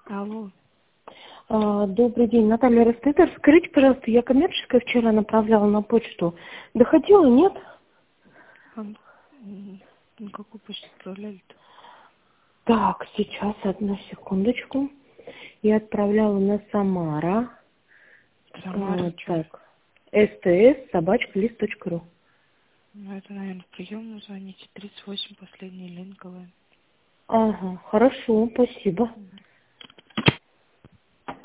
Алло. Добрый день, Наталья Ростетер. Скажите, пожалуйста, я коммерческое вчера направляла на почту. Доходила, нет? На какую почту отправляли-то? Так, сейчас, одну секундочку. Я отправляла на Самара. Самара, что? Так, sts@list.ru. Ну, это, наверное, в приемную звоните. 38, последняя, Ленковая. Ага, хорошо, спасибо.